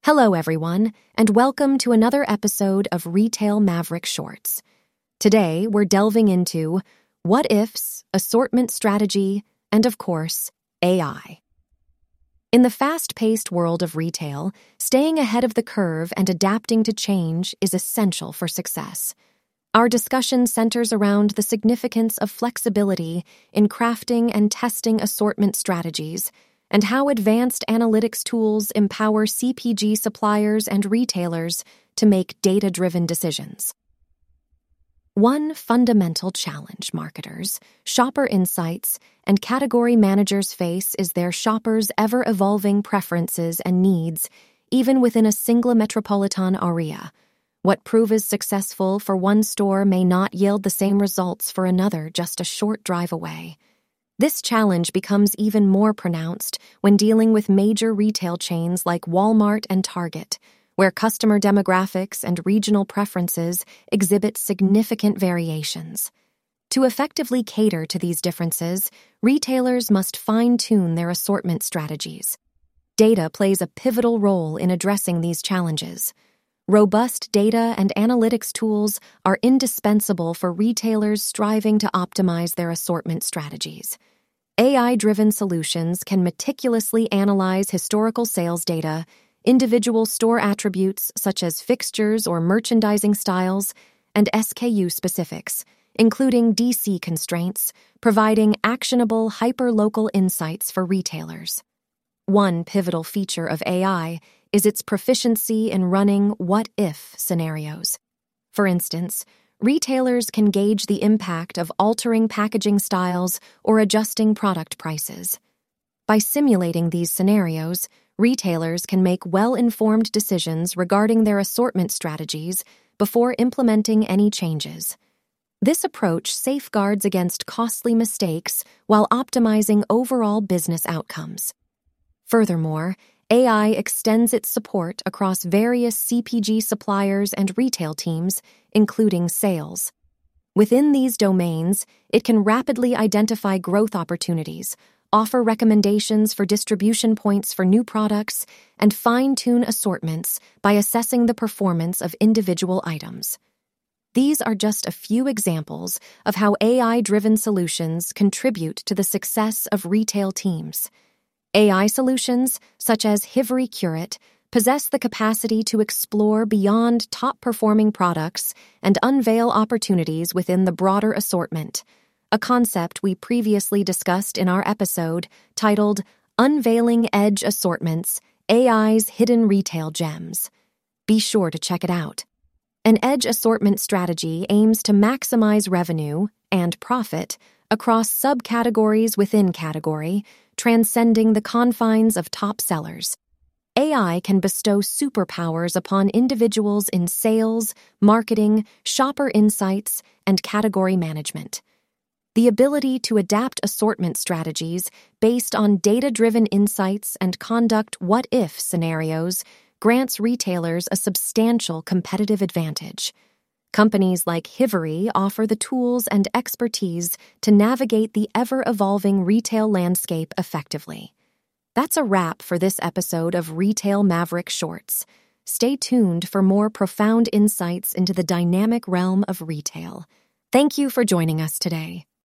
Hello, everyone, and welcome to another episode of Retail Maverick Shorts. Today, we're delving into what ifs, assortment strategy, and of course, AI. In the fast-paced world of retail, staying ahead of the curve and adapting to change is essential for success. Our discussion centers around the significance of flexibility in crafting and testing assortment strategies, and how advanced analytics tools empower CPG suppliers and retailers to make data-driven decisions. One fundamental challenge marketers, shopper insights, and category managers face is their shoppers' ever-evolving preferences and needs, even within a single metropolitan area. What proves successful for one store may not yield the same results for another just a short drive away. This challenge becomes even more pronounced when dealing with major retail chains like Walmart and Target, where customer demographics and regional preferences exhibit significant variations. To effectively cater to these differences, retailers must fine-tune their assortment strategies. Data plays a pivotal role in addressing these challenges. Robust data and analytics tools are indispensable for retailers striving to optimize their assortment strategies. AI-driven solutions can meticulously analyze historical sales data, individual store attributes such as fixtures or merchandising styles, and SKU specifics, including DC constraints, providing actionable hyper-local insights for retailers. One pivotal feature of AI is its proficiency in running what-if scenarios. For instance, retailers can gauge the impact of altering packaging styles or adjusting product prices. By simulating these scenarios, retailers can make well-informed decisions regarding their assortment strategies before implementing any changes. This approach safeguards against costly mistakes while optimizing overall business outcomes. Furthermore, AI extends its support across various CPG suppliers and retail teams, including sales. Within these domains, it can rapidly identify growth opportunities, offer recommendations for distribution points for new products, and fine-tune assortments by assessing the performance of individual items. These are just a few examples of how AI-driven solutions contribute to the success of retail teams. AI solutions, such as Hivery Curate, possess the capacity to explore beyond top-performing products and unveil opportunities within the broader assortment, a concept we previously discussed in our episode titled Unveiling Edge Assortments, AI's Hidden Retail Gems. Be sure to check it out. An edge assortment strategy aims to maximize revenue and profit across subcategories within category, transcending the confines of top sellers. AI can bestow superpowers upon individuals in sales, marketing, shopper insights, and category management. The ability to adapt assortment strategies based on data-driven insights and conduct what-if scenarios grants retailers a substantial competitive advantage. Companies like Hivery offer the tools and expertise to navigate the ever-evolving retail landscape effectively. That's a wrap for this episode of Retail Maverick Shorts. Stay tuned for more profound insights into the dynamic realm of retail. Thank you for joining us today.